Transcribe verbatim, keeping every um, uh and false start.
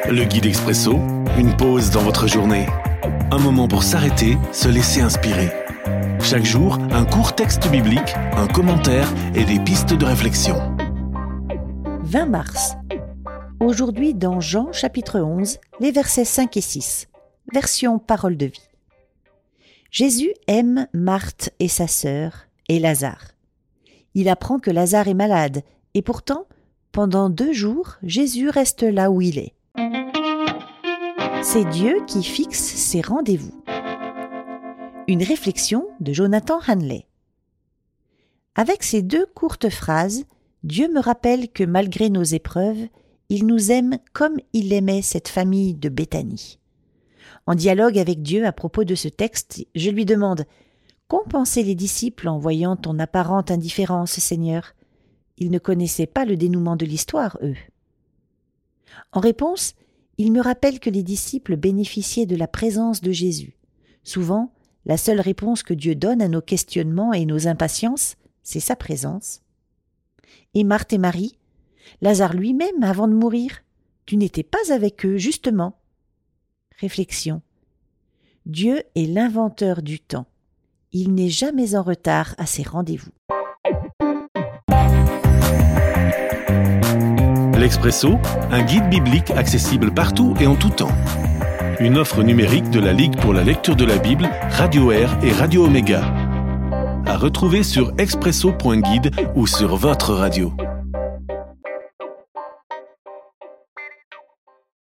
Le guide expresso, une pause dans votre journée. Un moment pour s'arrêter, se laisser inspirer. Chaque jour, un court texte biblique, un commentaire et des pistes de réflexion. vingt mars. Aujourd'hui dans Jean chapitre onze, les versets cinq et six. Version Parole de vie. Jésus aime Marthe et sa sœur et Lazare. Il apprend que Lazare est malade et pourtant, pendant deux jours, Jésus reste là où il est. C'est Dieu qui fixe ses rendez-vous. Une réflexion de Jonathan Hanley. Avec ces deux courtes phrases, Dieu me rappelle que malgré nos épreuves, il nous aime comme il aimait cette famille de Béthanie. En dialogue avec Dieu à propos de ce texte, je lui demande « Qu'ont pensé les disciples en voyant ton apparente indifférence, Seigneur ?» Ils ne connaissaient pas le dénouement de l'histoire, eux. En réponse, il me rappelle que les disciples bénéficiaient de la présence de Jésus. Souvent, la seule réponse que Dieu donne à nos questionnements et nos impatiences, c'est sa présence. Et Marthe et Marie, Lazare lui-même, avant de mourir, tu n'étais pas avec eux, justement. Réflexion. Dieu est l'inventeur du temps. Il n'est jamais en retard à ses rendez-vous. L'Expresso, un guide biblique accessible partout et en tout temps. Une offre numérique de la Ligue pour la lecture de la Bible, Radio Air et Radio Omega. À retrouver sur expresso point guide ou sur votre radio.